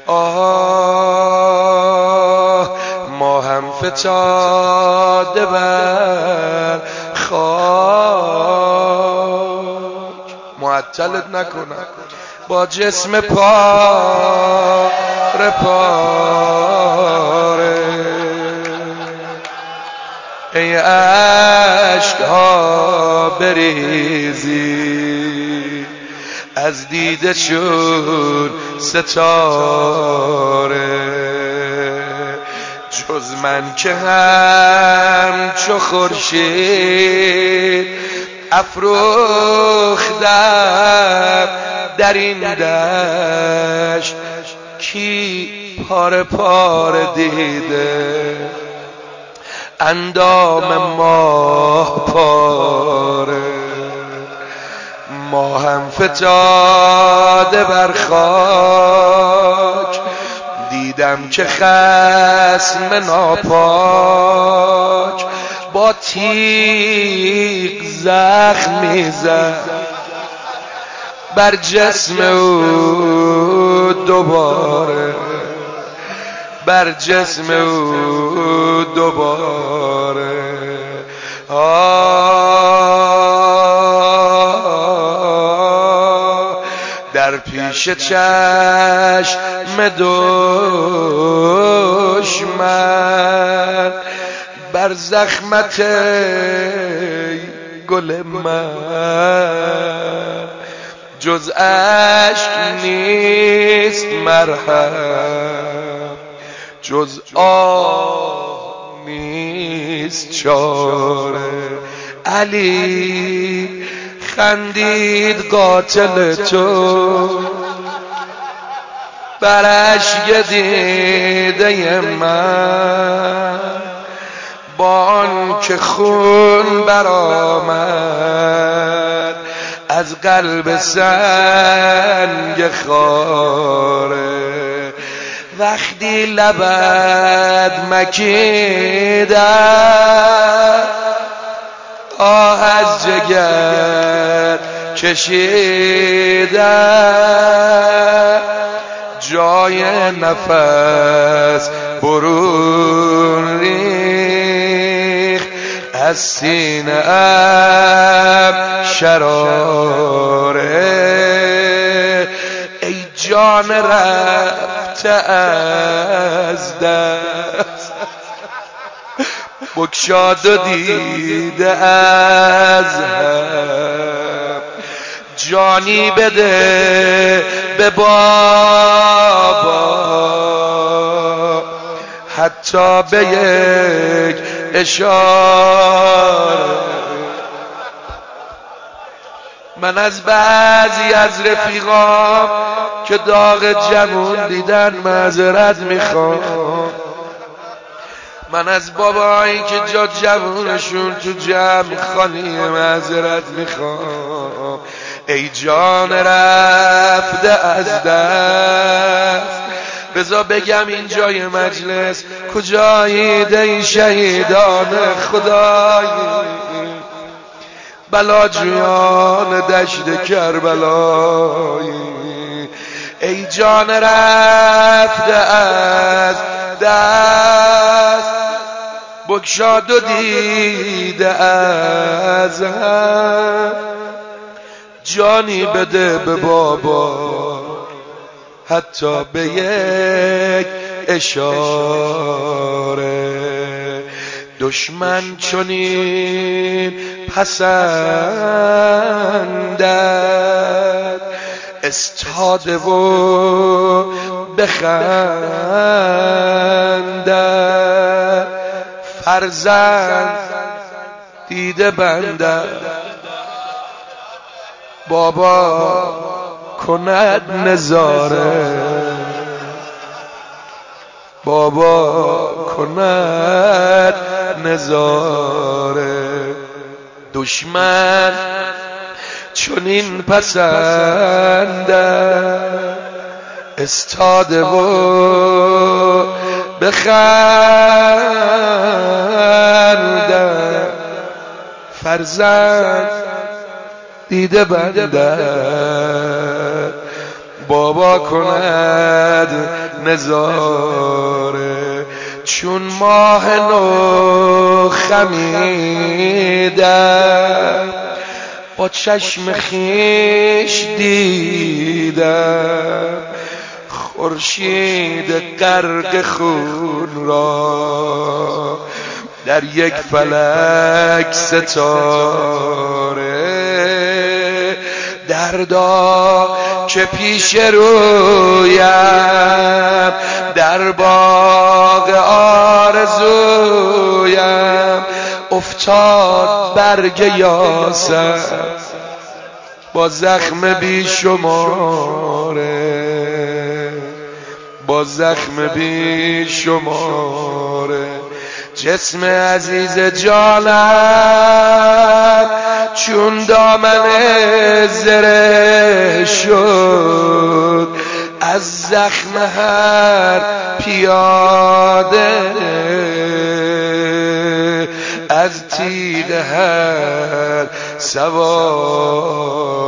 آه ما هم فتاده بر خاک، معطلت نکنم با جسم پاره پاره. ای عشق‌ها بریزی از دیده چون ستاره، جز من که همچو خورشید افروختم در این دشت، کی پاره پاره دیده اندام ماه پاره. ما هم فتاده بر خاک، دیدم که خصم ناپاک با تیغ زخم میزد بر جسم او دوباره، بر جسم او دوباره. در پیش چشم دشمن بر زخمت گل من جز اشک نیست مرهم، جز آه نیست چاره. علی خندید قاتل تو بر اشک دیده من، با آن که خون برآمد از قلب سنگ خاره. وقتی لبت مکیدم آه از جگر کشیدم، جای نفس برون ریخت از سینه ام شراره. ای جان رفته از دست بگشاد و دیده از هم، جانی بده به بابا حتی به یک اشاره. من از بعضی از رفیقام که داغ جمون دیدن معذرت میخوام، من از بابایی که جا جوونشون تو جمع خالی معذرت میخوام. ای جان رفته از دست، بذار بگم این جای مجلس کجایی ای شهیدان خدایی، بلاجویان دشت کربلایی. ای جان رفته از دست بگشاد و دیده از هم، جانی بده به بابا حتی به یک اشاره. دشمن چنین پسندد استاده و بخندد، فرزند دیده بنده بابا کند نظاره، بابا کند نظاره. دشمن چنین پسندد استاده و بخندد، فرزند دیده بنده بابا کند نظاره چون ماه نو خمیدم با چشم خیش دیدم خورشید غرق خون را در یک فلک ستاره دردا که پیش رویم در باغ آرزویم افتاد برگ یاسر با زخم بیشماره با زخم بیشماره جسم عزیز جانم چون دامن زره شد از زخم هر پیاده از تیغ هر سوار